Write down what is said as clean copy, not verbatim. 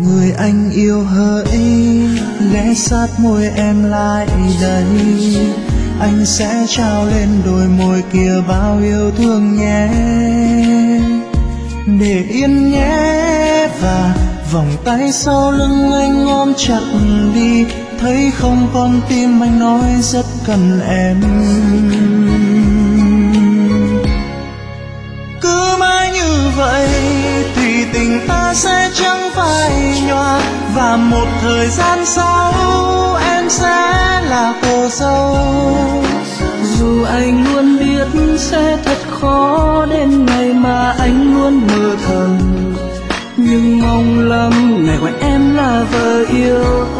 người anh yêu hỡi, ghé sát môi em lại đây, anh sẽ trao lên đôi môi kia bao yêu thương nhé. Để yên nhé, và vòng tay sau lưng anh ôm chặt đi, thấy không con tim anh nói rất cần em. Cứ mãi như vậy thì tình ta sẽ chẳng phai nhòa, và một thời gian sau em sẽ là cô dâu. Dù anh luôn biết sẽ thật khó đến ngày mà anh luôn mơ thầm, nhưng mong lắm ngày gọi em là vợ yêu.